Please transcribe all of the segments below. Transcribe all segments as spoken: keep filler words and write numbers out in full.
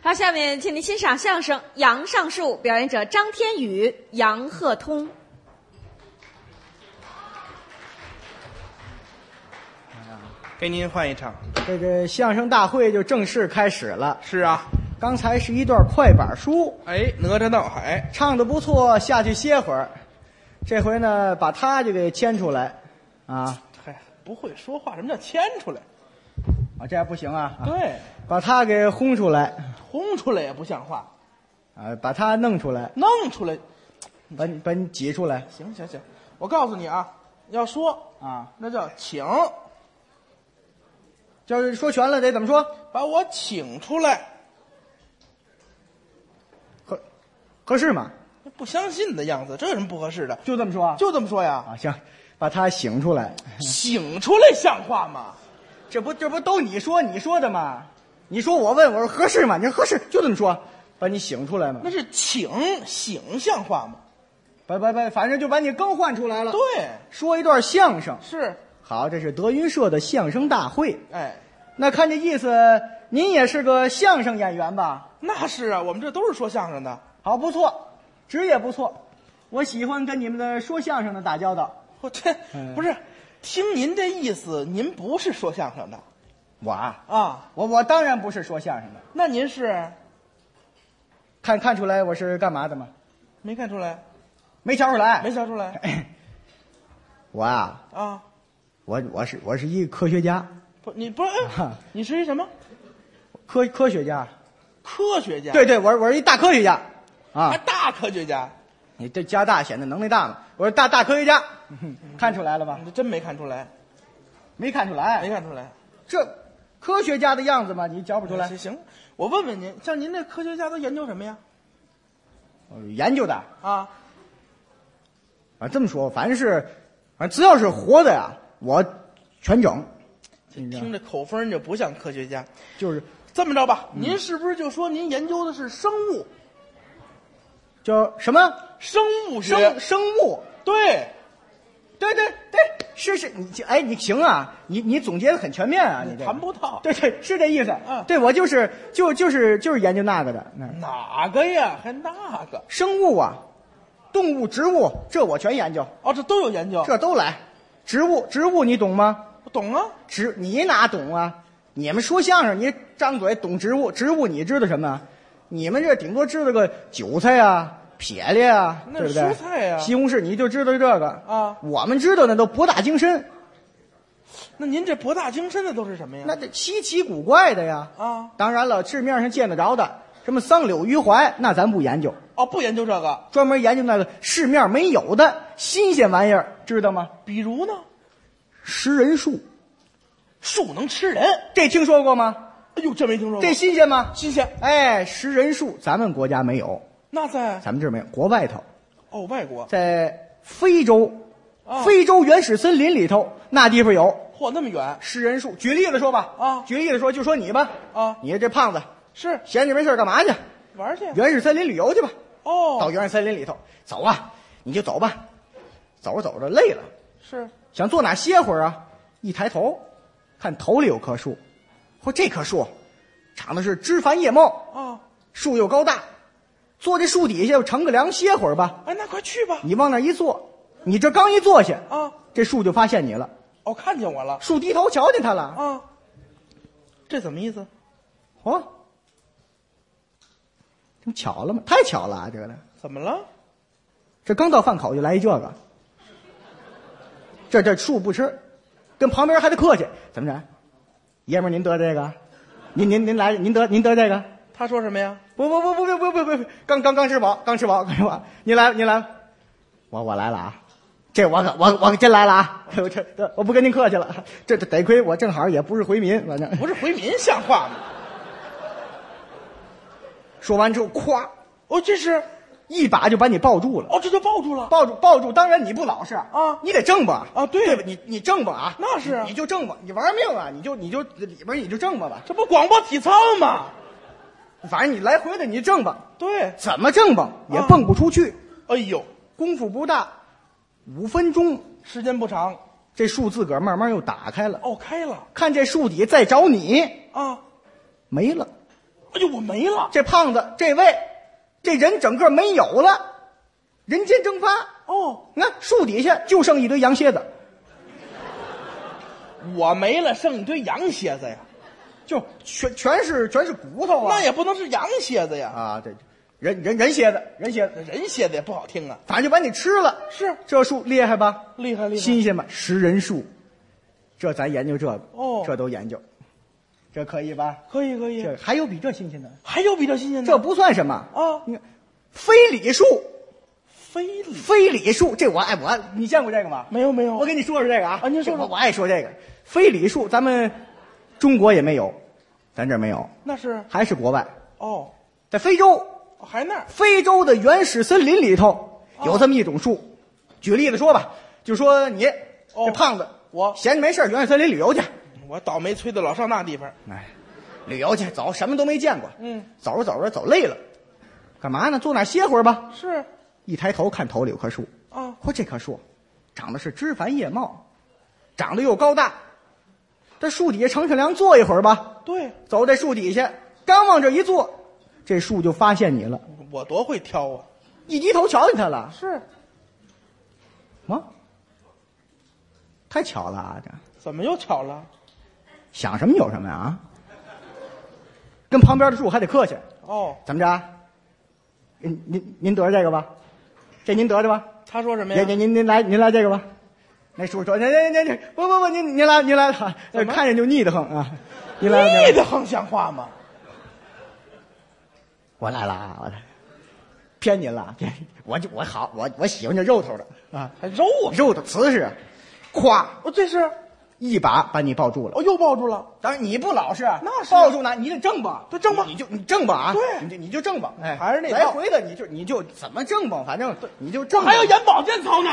好，下面请您欣赏相声《杨上树》，表演者张天宇、杨鹤通。 给您换一场。 这个相声大会就正式开始了。 是啊， 刚才是一段快板书， 哎，哪吒闹海唱得不错，下去歇会儿。这回呢，把他就给牵出来，啊， 嗨，不会说话，什么叫牵出来？ 啊，这样不行啊。 对， 把他给轰出来， 轰出来也不像话， 啊，把他弄出来， 弄出来， 把你把你挤出来。 行行行，我告诉你啊，要说啊， 那叫请， 就是说全了得怎么说？ 把我请出来， 合合适吗？ 不相信的样子，这有什么不合适的？ 就这么说啊？ 就这么说呀。 啊，行，把他醒出来。 醒出来像话吗？ 这不这不都你说你说的吗？你说我问我说合适吗？你说合适，就这么说，把你醒出来嘛。 那是请醒像话吗？ 把把把，反正就把你更换出来了。 对， 说一段相声。 是。 好，这是德云社的相声大会。 哎， 那看这意思，您也是个相声演员吧？ 那是啊，我们这都是说相声的。 好，不错，职业不错。我喜欢跟你们的说相声的打交道。 我这嗯不是，听您这意思，您不是说相声的。 我啊， 啊， 我我当然不是说相声的。 那您是看看出来我是干嘛的吗？ 没看出来？ 没瞧出来？ 没瞧出来？ 我啊， 啊， 我我是我是一个科学家。 不，你不是，哎啊你是一什么？ 科科学家。 科学家？ 对对，我是我是一大科学家。啊还，大科学家？ 你这加大显得能力大嘛？我是大大科学家，看出来了吧？ 你这真没看出来？ 没看出来？ 没看出来？ 这科学家的样子吗？你瞧不出来？ 行行，我问问您，像您这科学家都研究什么呀？ 研究的啊， 啊，这么说，反正是，反正只要是活的呀，我全整。 听这口风就不像科学家。 就是这么着吧，您是不是就说您研究的是生物？ 叫什么生物学？ 生生物？ 对， 对对对，是是，你哎，你行啊，你你总结的很全面啊，你这谈不到。 对对，是这意思。 嗯对我就是就就是就是研究那个的。嗯哪个呀？还那个？ 生物啊，动物、植物，这我全研究， 哦，这都有研究。 这都来。植物植物你懂吗？ 我懂啊。 植你哪懂啊？你们说相声，你张嘴懂植物，植物你知道什么？你们这顶多知道个韭菜啊、撇列啊， 那对不对？ 蔬菜呀西红柿你就知道这个啊。 我们知道的都博大精深。 那您这博大精深的都是什么呀？ 那这稀奇古怪的呀。 啊， 当然了，市面上见得着的，什么桑柳、榆槐，那咱不研究， 哦，不研究这个， 专门研究那个市面没有的新鲜玩意儿，知道吗？ 比如呢？ 食人树， 树能吃人？ 这听说过吗？ 哎呦，这没听说过。 这新鲜吗？ 新鲜。 哎，食人树咱们国家没有， 那在咱们这儿没有，国外头， 哦，外国在非洲， 啊非洲原始森林里头那地方有嚯，那么远食人树。举例子说吧， 啊举例子说，就说你吧， 啊？ 你这胖子是闲着没事干嘛去？ 玩去。 原始森林旅游去吧。 哦， 到原始森林里头走啊，你就走吧，走着走着累了， 是想坐哪歇会儿啊？一抬头，看头里有棵树，嚯，这棵树长得是枝繁叶茂， 啊。 树又高大，坐这树底下乘个凉歇会儿吧。 哎，那快去吧。 你往那一坐，你这刚一坐下啊， 这树就发现你了， 哦，看见我了。 树低头瞧见他了。 啊，这怎么意思？ 嚯，这不巧了吗？太巧了啊，这个呢， 怎么了？ 这刚到饭口就来一这个，这这树不吃，跟旁边还得客气，怎么着？爷们儿您得这个，您您您来，您得您得这个。 他说什么呀？ 不不不不不不不不不，刚刚刚吃饱，刚吃饱，刚吃饱。您来，您来，我我来了啊！这我可我我可真来了啊！我这我不跟您客气了，这这得亏我正好也不是回民，反正不是回民像话吗？ 说完之后，咵哦，这是一把就把你抱住了， 哦，这就抱住了。 抱住抱住。当然你不老实啊你得正吧啊对对吧？你你正吧啊， 那是啊你就正吧，你玩命啊，你就你就里边你就正吧吧， 这不广播体操吗？ 反正你来回的你正吧， 对。 怎么正吧也蹦不出去。 哎呦， 功夫不大，五分钟， 时间不长。 这树自个儿慢慢又打开了。 哦，开了看这树底再找你， 啊。 没了。 哎呦，我没了。 这胖子这位，这人整个没有了，人间蒸发。 哦， 你看树底下就剩一堆羊蝎子， 我没了，剩一堆羊蝎子呀。 就全全是全是骨头啊。 那也不能是羊蝎子呀。 啊，这人人人蝎子，人蝎子， 人蝎子也不好听啊。 反正就把你吃了。 是， 这树厉害吧？ 厉害厉害， 新鲜吧？食人树，这咱研究这个。 哦， 这都研究，这可以吧？ 可以可以。 这还有比这新鲜的？ 还有比这新鲜的？ 这不算什么啊！ 你看，非礼树， 非礼非礼树，这我爱我爱，你见过这个吗？ 没有没有。 我跟你说说这个啊。 啊，您说说。 我我爱说这个非礼树，咱们中国也没有，咱这儿没有。 那是还是国外哦， 在非洲。 还那儿非洲的原始森林里头有这么一种树。哦、举例子说吧，就说你、哦、这胖子， 我闲着没事原始森林旅游去。 我倒霉催的老上那地方， 哎，旅游去走，什么都没见过。 嗯， 走着走着走累了，干嘛呢？坐那儿歇会儿吧。 是， 一抬头看头里有棵树。 啊， 嚯，这棵树长得是枝繁叶茂，长得又高大。这树底下乘乘凉坐一会儿吧。 对， 走在树底下，刚往这一坐，这树就发现你了。 我多会挑啊！ 一低头瞧见他了。 是吗？太巧了啊！这怎么又巧了？ 想什么有什么呀啊！跟旁边的树还得客气。 哦， 怎么着？您您您得着这个吧？这您得着吧？ 他说什么呀？ 您您您来您来这个吧。那树说：“您您您不不不，您您来您来，看着就腻得很啊！您来腻得很像话吗？ 我来了啊！我来。”骗您了，骗我就我好，我我喜欢这肉头的啊， 还肉啊， 肉的瓷实，咵， 我这是一把把你抱住了， 我又抱住了。 当然你不老实， 那是抱住呢，你得正吧， 对正吧， 你就你正吧啊， 对， 你就你就正吧，哎， 还是那来回的，你就你就怎么正吧，反正你就正。 还要演保健操呢，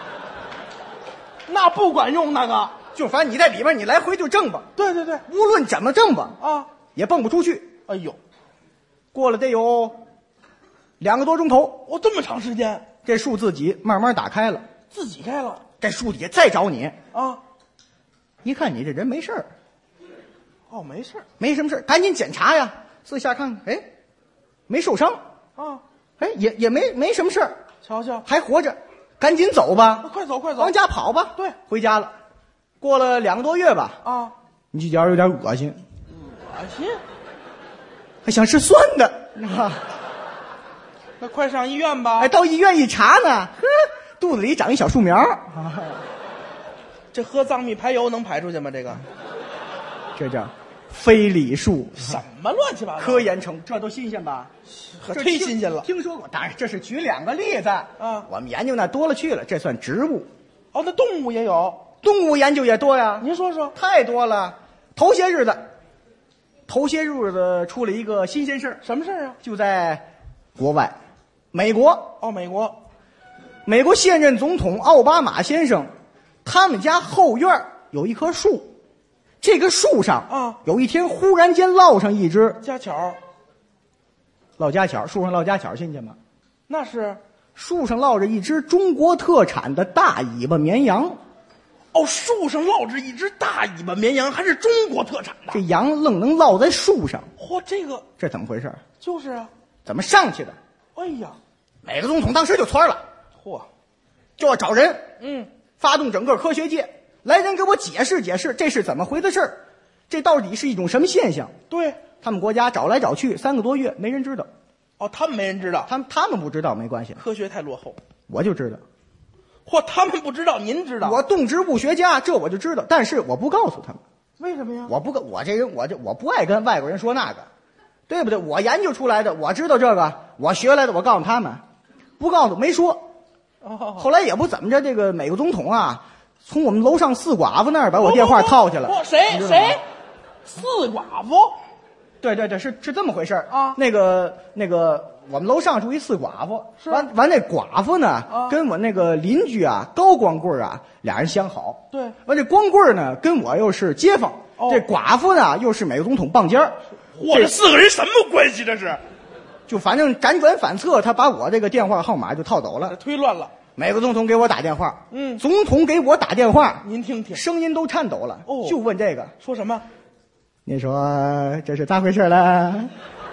那不管用，那个就反正你在里边，你来回就正吧， 对对对， 无论怎么正吧啊， 也蹦不出去。 哎呦， 过了得有两个多钟头， 哦，这么长时间， 这树自己慢慢打开了， 自己开了。 这树底下再找你啊， 一看你这人没事儿， 哦，没事， 没什么事儿，赶紧检查呀，四下看看，哎，没受伤啊， 哎，也也没没什么事儿， 瞧瞧， 还活着，赶紧走吧， 快走快走， 往家跑吧。 对， 回家了。过了两个多月吧， 啊， 你这点有点恶心， 恶心， 还想吃酸的，啊。 那快上医院吧！ 哎，到医院一查呢，呵，肚子里长一小树苗。啊、 这喝藏秘排油能排出去吗？这个， 这叫非礼树， 什么乱七八糟？ 科研成，这都新鲜吧？ 可忒新鲜了。 听说过，当然这是举两个例子啊。 我们研究那多了去了，这算植物。 哦，那动物也有， 动物研究也多呀。 您说说， 太多了。头些日子，头些日子出了一个新鲜事儿， 什么事儿啊？ 就在国外。美国哦，美国， 美国现任总统奥巴马先生，他们家后院有一棵树，这个树上啊， 有一天忽然间落上一只家巧， 落家巧，树上落家巧，新鲜吗？ 那是树上落着一只中国特产的大尾巴绵羊。 哦，树上落着一只大尾巴绵羊，还是中国特产的。 这羊愣能落在树上， 嚯，这个这怎么回事？ 就是啊， 怎么上去的？ 哎呀， 美国总统当时就窜了， 嚯， 就要找人， 嗯， 发动整个科学界，来人给我解释解释，这是怎么回的事儿？这到底是一种什么现象？ 对， 他们国家找来找去三个多月，没人知道。 哦，他们没人知道， 他们他们不知道没关系， 科学太落后， 我就知道。 嚯，他们不知道，您知道？ 我动植物学家，这我就知道，但是我不告诉他们。 为什么呀？ 我不跟我这人，我这我不爱跟外国人说那个，对不对？我研究出来的，我知道这个，我学来的，我告诉他们，不告诉没说。 哦， 后来也不怎么着，这个美国总统啊，从我们楼上四寡妇那儿把我电话套去了。 不，谁谁？四寡妇？ 对对对，是是这么回事啊。 那个那个，我们楼上住一四寡妇，完完那寡妇呢， 啊、 跟我那个邻居啊高光棍啊俩人相好。 对， 完这光棍呢跟我又是街坊， 哦、 这寡妇呢又是美国总统棒尖儿。 嚯，这四个人什么关系？这是？ 就反正辗转反侧，他把我这个电话号码就套走了， 推乱了。 美国总统给我打电话， 嗯， 总统给我打电话， 您听听， 声音都颤抖了， 哦， 就问这个， 说什么？ 你说这是咋回事了？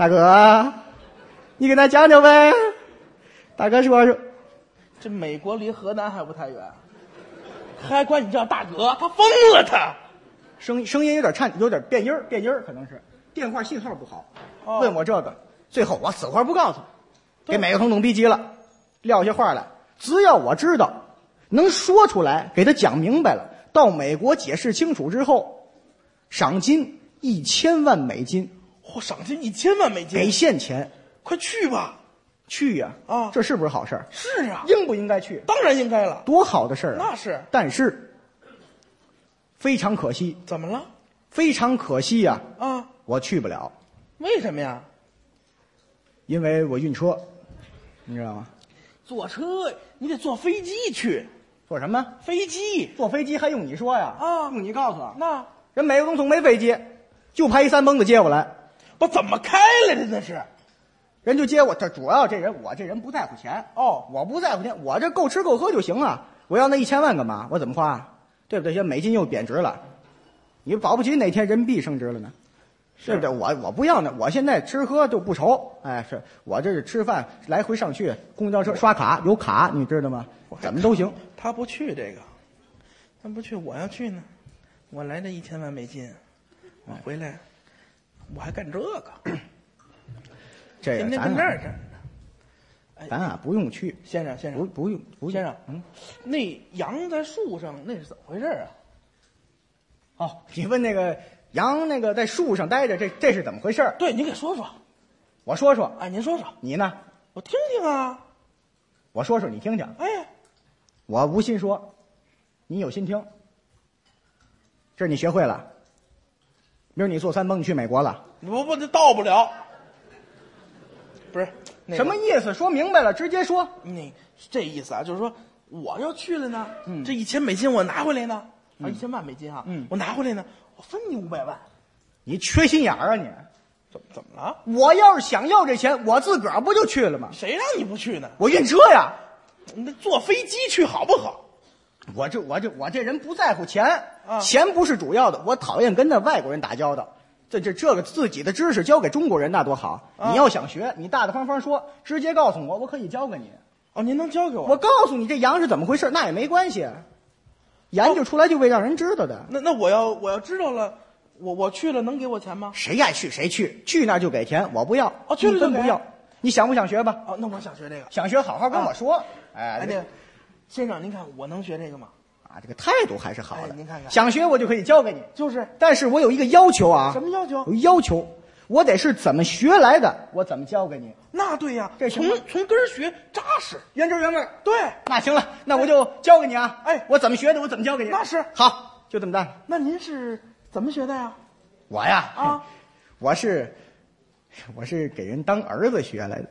大哥，你给他讲讲呗。大哥说说， 这美国离河南还不太远，还管你叫大哥，他疯了他。 声声音有点颤，有点变音儿，变音儿可能是电话信号不好。 哦、 问我这个，最后我死活不告诉他，给美国总统逼急了，撂下话来，只要我知道能说出来，给他讲明白了，到美国解释清楚之后，赏金一千万美金。 嚯、哦，赏金一千万美金， 给现钱。 快去吧， 去呀！ 啊， 这是不是好事儿？ 是啊， 应不应该去？ 当然应该了， 多好的事儿啊！ 那是， 但是非常可惜。 怎么了？ 非常可惜呀！ 啊， 我去不了。 为什么呀？ 因为我晕车，你知道吗？ 坐车你得坐飞机去。 坐什么？ 飞机。 坐飞机还用你说呀？ 啊， 用你告诉我。 那人美国总统没飞机，就派一三蹦子接我来。 我怎么开来的那是？ 人就接我，这主要这人我这人不在乎钱哦， 我不在乎钱，我这够吃够喝就行啊。我要那一千万干嘛？我怎么花？对不对？现在美金又贬值了，你保不齐哪天人民币升值了呢，对不对？我我不要呢，我现在吃喝就不愁。哎，是我这是吃饭来回上去，公交车刷卡有卡，你知道吗？怎么都行。 他不去这个，他不去，我要去呢。我来这一千万美金，我回来。我还干这个， 这个咱天天跟这儿站着，咱啊不用去， 先生，先生， 不不用，不先生， 嗯， 那羊在树上，那是怎么回事啊？ 哦，你问那个羊那个在树上待着，这这是怎么回事？ 对，您给说说， 我说说， 哎，您说说， 你呢？ 我听听啊， 我说说，你听听， 哎， 我无心说，你有心听，这你学会了。明儿你坐三蹦，你去美国了？ 我我这到不了，不是、那个、 什么意思？说明白了，直接说。 你这意思啊，就是说我要去了呢， 嗯、 这一千美金我拿回来呢， 嗯、 啊，一千万美金啊， 嗯， 我拿回来呢，我分你五百万。 你缺心眼儿啊你！ 怎么怎么了？ 我要是想要这钱，我自个儿不就去了吗？ 谁让你不去呢？ 我晕车呀！ 你得坐飞机去好不好？ 我这我这我这人不在乎钱， 啊、 钱不是主要的。我讨厌跟那外国人打交道。这这这个自己的知识交给中国人那多好！啊、你要想学，你大大方方说，直接告诉我，我可以教给你。 哦，您能教给我？ 我告诉你这羊是怎么回事，那也没关系。研究出来就为让人知道的。 哦、那那我要我要知道了，我我去了能给我钱吗？ 谁爱去谁去，去那就给钱，我不要。 哦，去了就不要。你想不想学吧？ 哦，那我想学这个。 想学好好跟我说。啊、 哎，哎，这个先生，您看我能学这个吗？ 啊，这个态度还是好的。 哎、您看看， 想学我就可以教给你。 就是， 但是我有一个要求啊。 什么要求？ 有要求，我得是怎么学来的，我怎么教给你。 那对呀， 这从从根儿学扎实， 原汁原味。 对， 那行了，那我就教给你啊。 哎， 我怎么学的，我怎么教给你。 那是好，就这么办。 那您是怎么学的呀？ 我呀， 啊， 我是，我是给人当儿子学来的。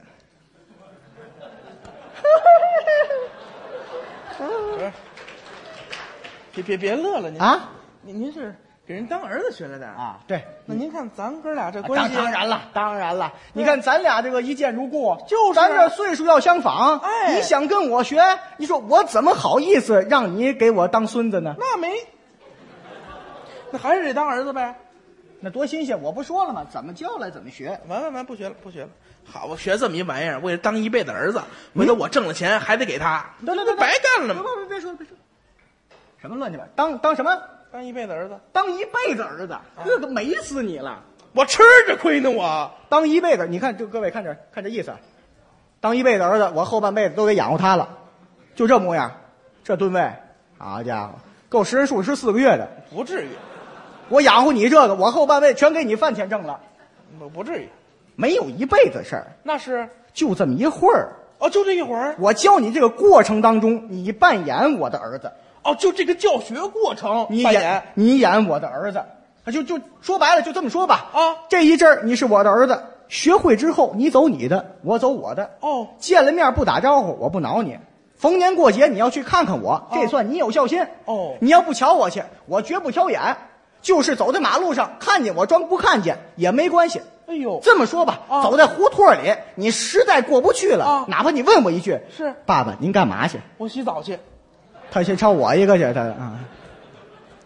别别别乐了，您啊， 您您是给人当儿子学来的啊？对， 那您看咱哥俩这关系， 当当然了，当然了。你看咱俩这个一见如故， 就是咱这岁数要相仿。 哎， 你想跟我学，你说我怎么好意思让你给我当孙子呢？ 那没，那还是得当儿子呗。 那多新鲜！我不说了吗？怎么教来怎么学。 完完完，不学了，不学了。好，我学这么一玩意儿，为了当一辈子儿子，回头我挣了钱还得给他， 对对对， 白干了吗？ 别别别说别说，什么乱七八糟？当当什么？ 当一辈子儿子？ 当一辈子儿子，这个美死你了！ 我吃着亏呢，我当一辈子，你看这各位看这看这意思，当一辈子儿子，我后半辈子都得养活他了，就这模样，这吨位，好家伙，够食人树吃四个月的， 不至于。 我养活你这个，我后半辈子全给你饭钱挣了， 不不至于， 没有一辈子事儿， 那是就这么一会儿。 哦，就这一会儿。 我教你这个过程当中，你扮演我的儿子。 哦，就这个教学过程， 你演你演我的儿子，就就说白了，就这么说吧。 啊， 这一阵儿你是我的儿子，学会之后你走你的，我走我的。 哦， 见了面不打招呼，我不挠你。逢年过节你要去看看我， 哦、 这算你有孝心。 哦， 你要不瞧我去，我绝不挑眼。就是走在马路上，看见我装不看见也没关系。 哎呦， 这么说吧， 啊、 走在胡同里，你实在过不去了， 啊、 哪怕你问我一句：“ 是爸爸，您干嘛去？” 我洗澡去。 他先抄我一个去，他啊。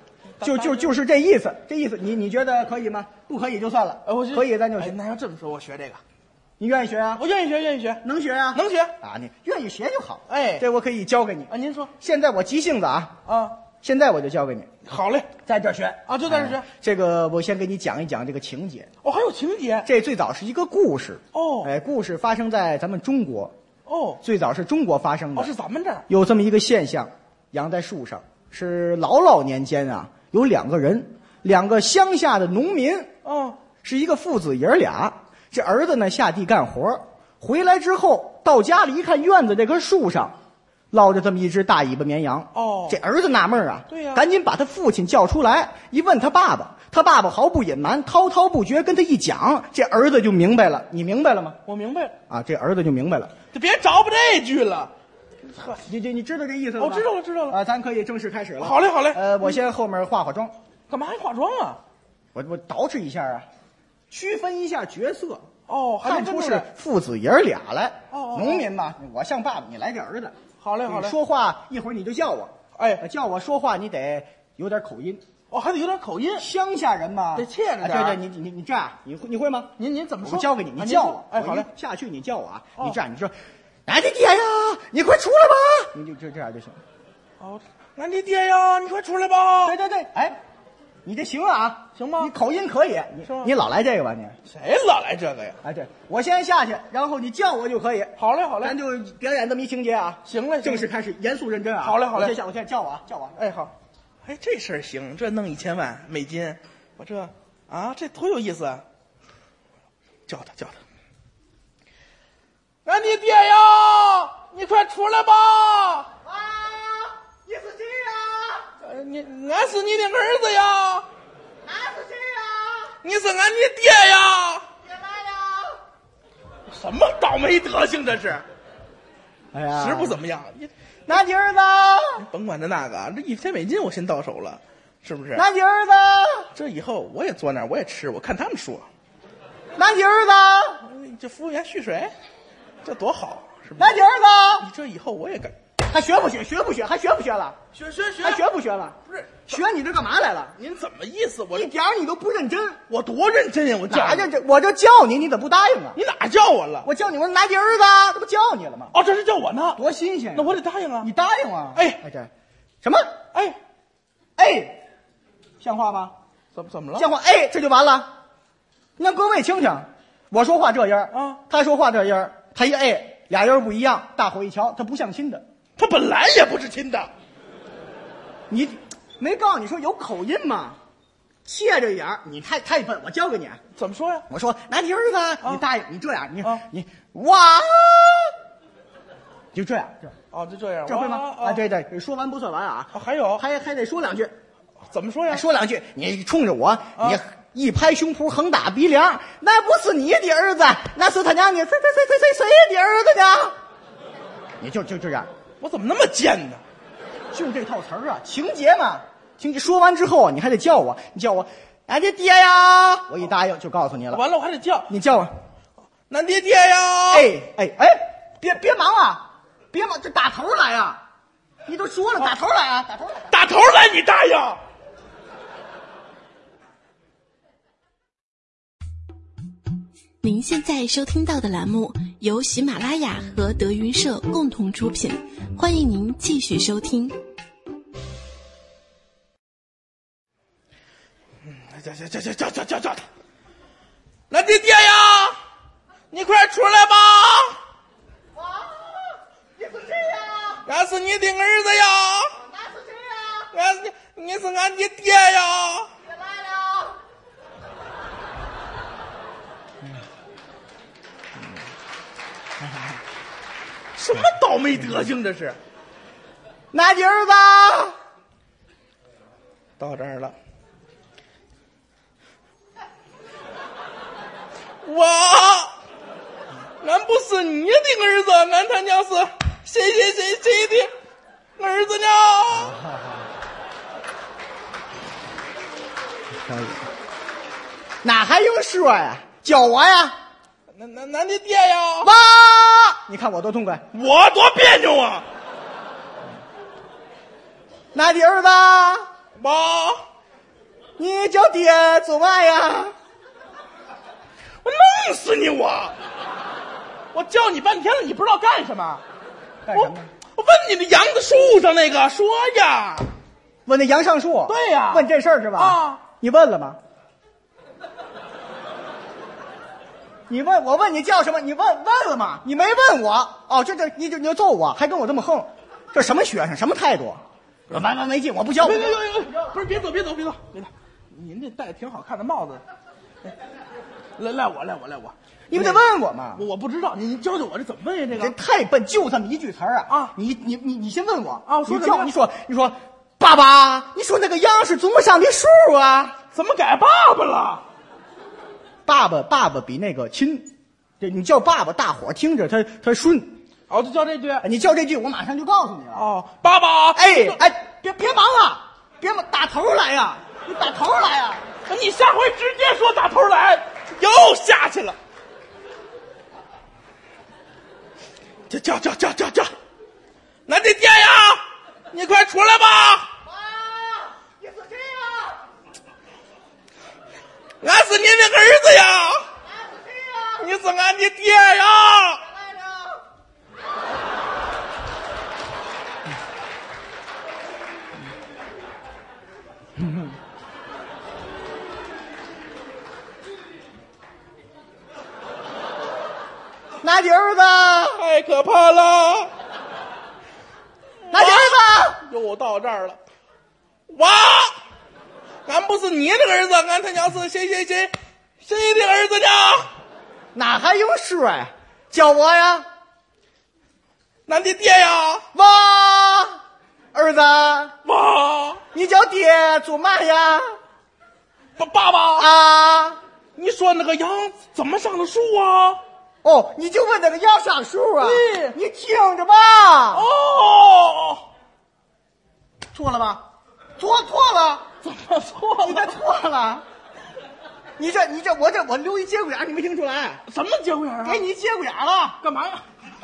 就就就是这意思，这意思，你你觉得可以吗？不可以就算了， 呃，我可以咱就学。 哎那要这么说，我学这个， 你愿意学啊？ 我愿意学，愿意学， 能学啊？ 能学啊！你愿意学就好。 哎这我可以教给你。 啊。您说现在我急性子啊， 啊， 现在我就教给你， 好嘞在这儿学啊，就在这学。 哎这个我先给你讲一讲这个情节。 哦，还有情节这最早是一个故事哦哎，故事发生在咱们中国， 哦最早是中国发生的。 哦，是咱们这儿有这么一个现象，养在树上，是老老年间啊，有两个人，两个乡下的农民， 哦是一个父子爷儿俩。这儿子呢下地干活，回来之后到家里一看，院子这棵树上落着这么一只大尾巴绵羊。 哦这儿子纳闷啊， 对呀赶紧把他父亲叫出来，一问他爸爸，他爸爸毫不隐瞒，滔滔不绝跟他一讲，这儿子就明白了。你明白了吗？ 我明白了， 啊，这儿子就明白了。 就别找不这句了。呵， 你你你知道这意思了吗？ 我知道了知道了啊，咱可以正式开始了。 好嘞好嘞。 呃，我先后面化化妆， 干嘛还化妆啊？ 我我捯饬一下啊，区分一下角色。 哦，还看出是真出来父子爷儿俩来。 哦哦哦农民嘛，我像爸爸，你来这儿子。 好嘞好嘞。 说话一会儿你就叫我， 哎叫我说话你得有点口音。 哦，还得有点口音。 乡下人嘛， 得切着点啊对对，你你你这样，你会你会吗？ 您您怎么说？ 我教给你，你啊叫我。 哎，好嘞。 一下去你叫我啊， 哦你这样你说，俺的爹呀，你快出来吧，你就就这样就行。 哦，俺的爹呀，你快出来吧。 对对对，哎，你这行啊， 行吗你口音可以，你是吗你老来这个吧你。 谁老来这个呀？ 哎，对我先下去，然后你叫我就可以。 好嘞好嘞。 咱就表演这么一情节啊。 行嘞， 正式开始，严肃认真啊。 好嘞好嘞。 我先下，我先叫我啊，叫我。 哎好。哎，这事儿行，这弄一千万美金，我这啊，这多有意思啊！叫他叫他，俺的爹呀，你快出来吧！ 啊，你是谁呀？ 呃，你俺是你的儿子呀！ 俺是谁呀？ 你是俺的爹呀！ 爹妈呀？ 什么倒霉德行这是？ 哎呀， 实不怎么样。你那你儿子？ 甭管他那个，这一千美金我先到手了，是不是？ 那你儿子？ 这以后我也坐那儿，我也吃，我看他们说。 那你儿子？ 这服务员续水，这多好，是不是？ 那你儿子？ 你这以后我也干。 还学不学？学不学？还学不学了？ 学学学， 还学不学了？ 不是学你这干嘛来了？ 您怎么意思？我一点儿你都不认真。 我多认真呀！我叫你哪认真？我这叫你，你怎么不答应啊？ 你哪叫我了？ 我叫你，我说拿你儿子，这不叫你了吗？ 哦，这是叫我呢， 多新鲜！ 那我得答应啊！ 你答应啊？ 哎哎，这什么？ 哎哎，像话吗？ 怎么怎么了？ 像话？哎，这就完了。你让各位听听，我说话这样啊， 他说话这样，他一哎，俩人不一样，大伙一瞧，他不像亲的。 他本来也不是亲的， 你没告诉你说有口音吗？切着眼儿，你太太笨，我教给你。 怎么说呀？ 我说拿你儿子，啊、你答应，你这样，你、 啊、 你哇，就这样，这哦，就这样， 这会吗？啊，对对，说完不算完啊， 啊还有还还得说两句， 怎么说呀？ 说两句，你冲着我，啊、你一拍胸脯，横打鼻梁，那不是你的儿子，那是他娘的谁谁谁谁谁谁的儿子呢？你就就这样。 我怎么那么贱呢？ 就这套词儿啊，情节嘛，情节说完之后啊，你还得叫我，你叫我，俺的爹呀！我一答应就告诉你了。 完了，我还得叫你叫我， 俺爹爹呀！ 哎哎哎，别别忙啊，别忙，这打头来啊！你都说了，打头来啊，打头来， 打头来，你答应。 您现在收听到的栏目由喜马拉雅和德云社共同出品，欢迎您继续收听。 嗯，叫叫叫叫叫叫叫叫他！俺的爹呀，你快出来吧！ 啊，你是谁呀？ 俺是你的儿子呀！ 俺是谁呀？ 俺你你是俺的爹呀！ 别来了！ 什么倒霉德行这是？ 那你儿子到这儿了，我，俺不是你的儿子，俺他娘是谁谁谁谁的儿子呢？ 可以，哪还用说呀？叫我呀！ 那那俺的爹呀！ 妈，你看我多痛快， 我多别扭啊！ 那你儿子妈， 你叫爹做嘛呀？ 我弄死你我！我叫你半天了，你不知道干什么？ 干什么？ 我问你那杨子树上那个，说呀。 问那杨上树？ 对呀。 问这事儿是吧？ 啊。 你问了吗？你问我问你叫什么？你问问了吗？你没问我。哦，这这你就你就揍我，还跟我这么横，这什么学生？什么态度？完完没劲，我不教。 别别别别！不是，别走别走别走别走！您这戴挺好看的帽子。来赖我赖我赖我！ 你不得问我吗？ 我我不知道，您教教我这怎么问呀？这个这太笨，就这么一句词儿啊！ 啊， 你你你你先问我啊！我说你叫你说你说，爸爸，你说那个羊是怎么上的树啊？ 怎么改爸爸了？ 爸爸爸爸比那个亲，这你叫爸爸，大伙儿听着他他顺。 哦，就叫这句。 你叫这句，我马上就告诉你了。 哦，爸爸！ 哎哎，别别忙了，别忙，打头来呀！你打头来呀！ 你下回直接说打头来，又下去了。叫叫叫叫叫叫！俺的爹呀，你快出来吧！ 妈，你是谁呀？ 俺是你的儿子呀！ 俺是谁呀？ 你是俺的爹呀！ 来了。拿你儿子太可怕了！ 拿你儿子又到这儿了。哇！俺不是你的儿子，俺他娘是谁谁谁谁的儿子呢？ 哪还用说呀？叫我呀， 俺的爹呀！ 哇，儿子， 哇！ 你叫爹做嘛呀？ 爸爸爸啊！ 你说那个羊怎么上的树啊？ 哦，你就问那个杨上树啊？ 对， 你听着吧。 哦， 错了吧？错错了， 怎么错了？ 你这错了。你这你这我这我留一节骨眼，你没听出来？ 什么节骨眼啊？ 给你节骨眼了， 干嘛呀？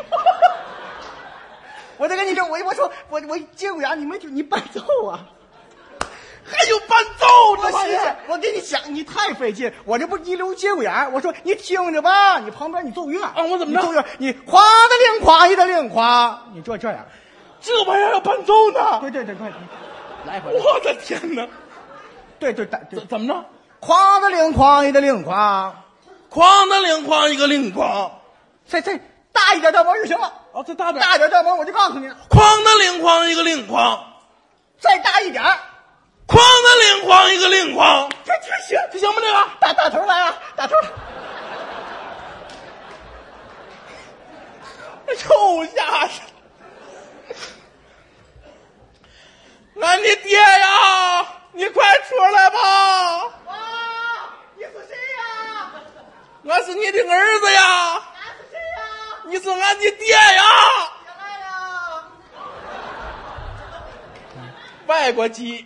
我再跟你这我我说我我节骨眼，你没听？你伴奏啊？ 还有伴奏这玩意儿？ 我跟你讲，你太费劲。我这不是一溜节骨眼，我说你听着吧，你旁边你奏乐啊，我怎么着？ 奏乐，你哐的铃哐一的铃哐，你这这样， 这玩意儿要伴奏呢？ 对对对对，来一回。 我的天哪！ 对对对， 怎怎么着？ 哐的铃哐一的铃哐， 哐的铃哐一个铃哐， 再再大一点调门就行了。 哦，再大点， 大一点调门我就告诉你了。 哐的铃哐一个铃哐， 再大一点。 哐的铃哐一个铃哐， 这这行这行不？这个打打头来啊，打头！ 臭下去！俺的爹呀，你快出来吧！ 哇，你是谁呀？ 我是你的儿子呀！ 俺是谁呀？ 你是俺的爹呀！ 别来了！ 外国籍。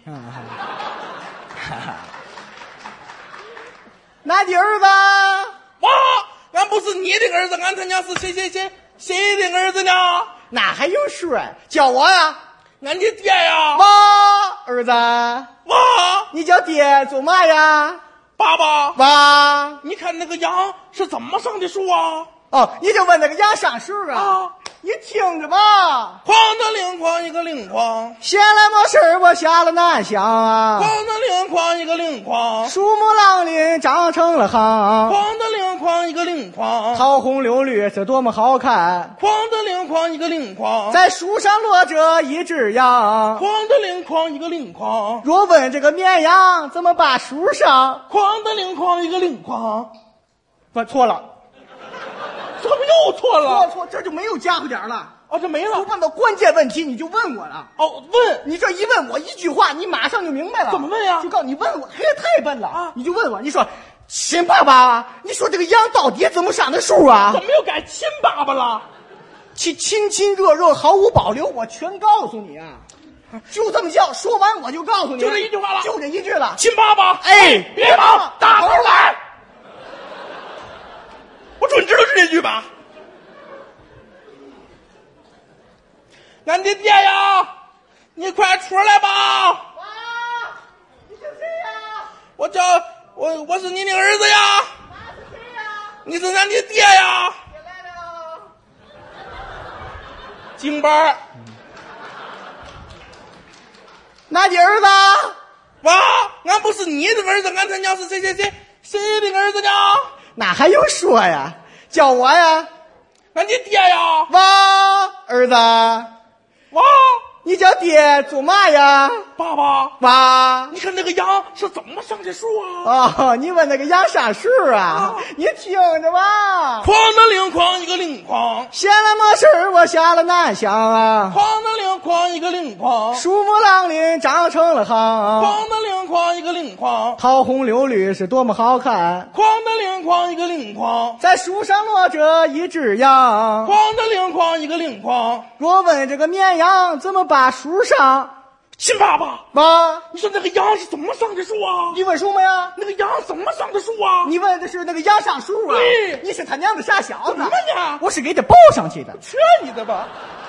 俺的儿子， 哇，俺不是你的儿子，俺他娘是谁谁谁谁的儿子呢？ 那还用说？叫我呀， 俺的爹呀！ 哇，儿子， 哇， 你叫爹做嘛呀？ 爸爸， 哇， 你看那个羊是怎么上的树啊？ 哦，你就问那个杨上树啊？ 啊， 你听着吧。 哐的铃哐一个铃哐， 闲来没事儿我下了南乡啊。 哐的铃哐一个铃哐， 树木朗林长成了行。 哐的铃哐一个铃哐， 桃红柳绿是多么好看。 哐的铃哐一个铃哐， 在树上落着一只羊。 哐的铃哐一个铃哐， 若问这个绵羊怎么把树上？ 哐的铃哐一个铃哐， 不错了， 怎么又错了？ 错错，这就没有加回点了。 哦，这没不了。 问到关键问题你就问我了。 哦，问你这一问我一句话，你马上就明白了。 怎么问呀就告诉你问我，嘿，太笨了啊！ 你就问我，你说亲爸爸，你说这个羊到底怎么上的树啊？ 怎么又改亲爸爸了？ 亲亲亲热热，毫无保留，我全告诉你啊！就这么叫，说完我就告诉你， 就这一句话了， 就这一句了。 亲爸爸， 哎， 别忙，打头来！我准知道是这句吧？俺的爹呀，你快出来吧！ 哇，你是谁呀？ 我叫我我是你的儿子呀。你是俺的爹呀。 爹来了。 京班。 哪的儿子？ 哇，俺不是你的儿子，俺他娘是谁谁谁谁的儿子呢？ 那还用说呀？叫我呀。 俺的爹呀。 哇，儿子。 哇， 你叫爹做嘛呀？ 爸爸。 哇， 你看那个羊是怎么上的树啊？ 哦，你问那个羊啥树啊？啊你听着吧。 哐的铃哐一个铃哐， 闲了没事儿我下了南乡啊。 哐的铃哐一个铃哐， 树木朗林长成了行。 哐的铃哐一个铃哐， 桃红柳绿是多么好看。 哐的铃哐一个铃哐， 在树上落着一只羊。 哐的铃哐一个铃哐。 若问这个绵羊怎么把树上？ 亲爸爸， 妈， 你说那个羊是怎么上的树啊？ 你问什么呀？ 那个羊怎么上的树啊？ 你问的是那个羊上树啊？ 对， 你是他娘的傻小子！ 怎么呢？ 我是给他抱上去的。 去你的吧！